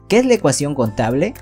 ¿Qué es la ecuación contable?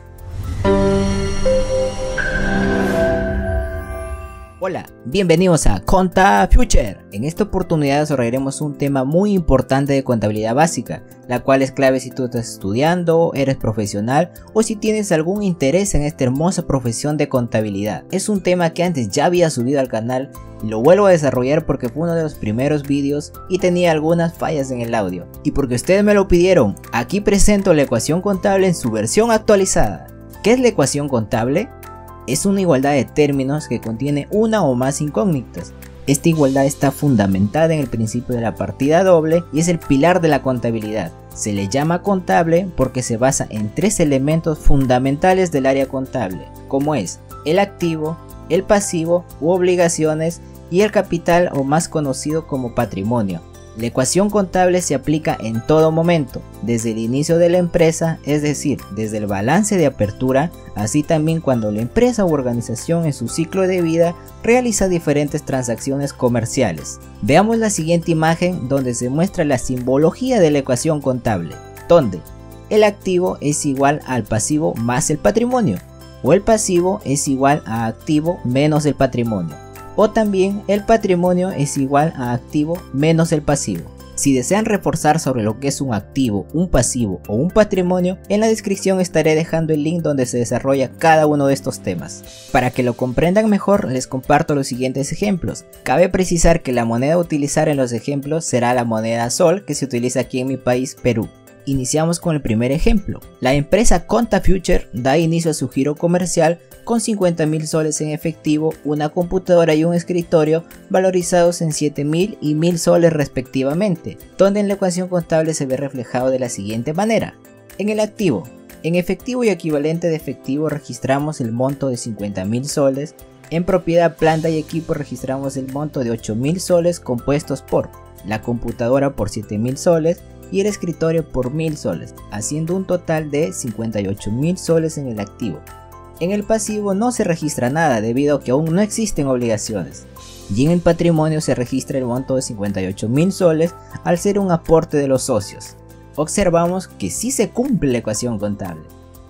Hola, bienvenidos a Conta Future. En esta oportunidad desarrollaremos un tema muy importante de contabilidad básica, la cual es clave si tú estás estudiando, eres profesional o si tienes algún interés en esta hermosa profesión de contabilidad. Es un tema que antes ya había subido al canal y lo vuelvo a desarrollar porque fue uno de los primeros vídeos y tenía algunas fallas en el audio. Y porque ustedes me lo pidieron, aquí presento la ecuación contable en su versión actualizada. ¿Qué es la ecuación contable? Es una igualdad de términos que contiene una o más incógnitas. Esta igualdad está fundamentada en el principio de la partida doble y es el pilar de la contabilidad. Se le llama contable porque se basa en tres elementos fundamentales del área contable, como es el activo, el pasivo u obligaciones y el capital, o más conocido como patrimonio. La ecuación contable se aplica en todo momento, desde el inicio de la empresa, es decir, desde el balance de apertura, así también cuando la empresa u organización en su ciclo de vida realiza diferentes transacciones comerciales. Veamos la siguiente imagen donde se muestra la simbología de la ecuación contable, donde el activo es igual al pasivo más el patrimonio, o el pasivo es igual a activo menos el patrimonio. O también el patrimonio es igual a activo menos el pasivo. Si desean reforzar sobre lo que es un activo, un pasivo o un patrimonio, en la descripción estaré dejando el link donde se desarrolla cada uno de estos temas. Para que lo comprendan mejor, les comparto los siguientes ejemplos. Cabe precisar que la moneda a utilizar en los ejemplos será la moneda sol, que se utiliza aquí en mi país, Perú. Iniciamos con el primer ejemplo. La empresa Conta Future da inicio a su giro comercial con 50.000 soles en efectivo, una computadora y un escritorio valorizados en 7.000 y 1.000 soles respectivamente, donde en la ecuación contable se ve reflejado de la siguiente manera. En el activo, en efectivo y equivalente de efectivo registramos el monto de 50.000 soles, en propiedad, planta y equipo registramos el monto de 8.000 soles compuestos por la computadora por 7.000 soles, y el escritorio por 1.000 soles, haciendo un total de 58.000 soles en el activo. En el pasivo no se registra nada debido a que aún no existen obligaciones, y en el patrimonio se registra el monto de 58.000 soles al ser un aporte de los socios. Observamos que sí se cumple la ecuación contable.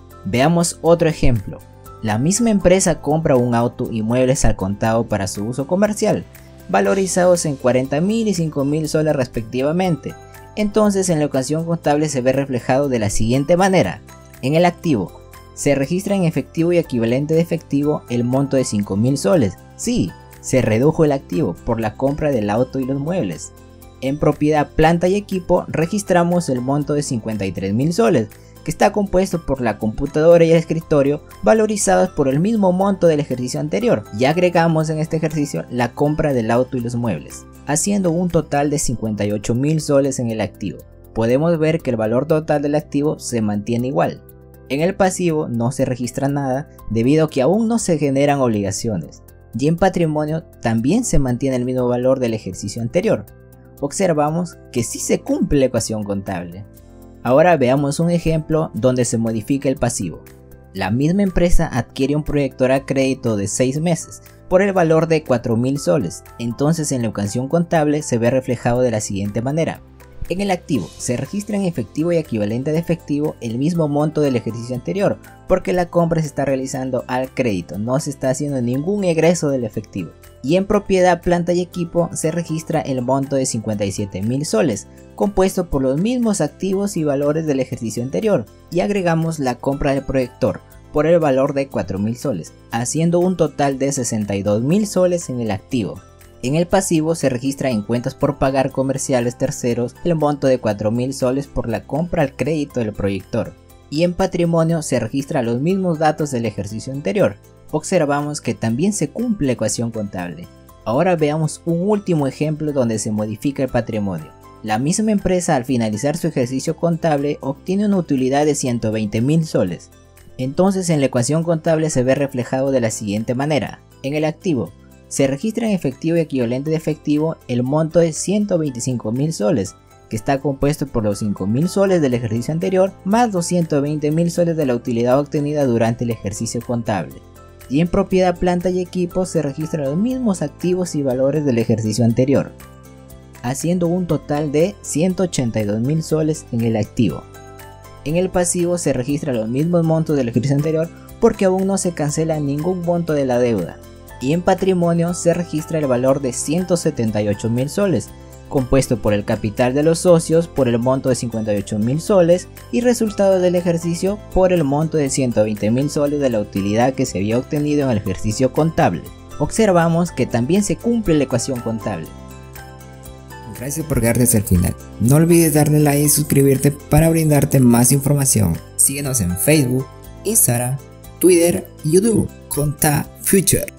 Veamos otro ejemplo. La misma empresa compra un auto y muebles al contado para su uso comercial, valorizados en 40.000 y 5.000 soles respectivamente. Entonces en la ecuación contable se ve reflejado de la siguiente manera. En el activo, se registra en efectivo y equivalente de efectivo el monto de 5.000 soles. Sí, se redujo el activo por la compra del auto y los muebles. En propiedad, planta y equipo registramos el monto de 53.000 soles, que está compuesto por la computadora y el escritorio valorizados por el mismo monto del ejercicio anterior. Y agregamos en este ejercicio la compra del auto y los muebles, haciendo un total de 58.000 soles en el activo. Podemos ver que el valor total del activo se mantiene igual. En el pasivo no se registra nada debido a que aún no se generan obligaciones. Y en patrimonio también se mantiene el mismo valor del ejercicio anterior. Observamos que sí se cumple la ecuación contable. Ahora veamos un ejemplo donde se modifica el pasivo. La misma empresa adquiere un proyector a crédito de 6 meses por el valor de 4.000 soles, entonces en la ecuación contable se ve reflejado de la siguiente manera. En el activo se registra en efectivo y equivalente de efectivo el mismo monto del ejercicio anterior, porque la compra se está realizando al crédito, no se está haciendo ningún egreso del efectivo. Y en propiedad, planta y equipo se registra el monto de 57.000 soles, compuesto por los mismos activos y valores del ejercicio anterior, y agregamos la compra del proyector por el valor de 4.000 soles, haciendo un total de 62.000 soles en el activo. En el pasivo se registra en cuentas por pagar comerciales terceros el monto de 4.000 soles por la compra al crédito del proyector. Y en patrimonio se registra los mismos datos del ejercicio anterior. Observamos que también se cumple la ecuación contable. Ahora veamos un último ejemplo donde se modifica el patrimonio. La misma empresa al finalizar su ejercicio contable obtiene una utilidad de 120.000 soles. Entonces en la ecuación contable se ve reflejado de la siguiente manera. En el activo, se registra en efectivo y equivalente de efectivo el monto de 125.000 soles, que está compuesto por los 5.000 soles del ejercicio anterior más 220.000 soles de la utilidad obtenida durante el ejercicio contable. Y en propiedad, planta y equipo se registran los mismos activos y valores del ejercicio anterior, haciendo un total de 182.000 soles en el activo. En el pasivo se registran los mismos montos del ejercicio anterior porque aún no se cancela ningún monto de la deuda. Y en patrimonio se registra el valor de 178.000 soles, compuesto por el capital de los socios por el monto de 58.000 soles y resultado del ejercicio por el monto de 120.000 soles de la utilidad que se había obtenido en el ejercicio contable. Observamos que también se cumple la ecuación contable. Gracias por quedarte hasta el final. No olvides darle like y suscribirte para brindarte más información. Síguenos en Facebook, Instagram, Twitter y YouTube. Conta Future.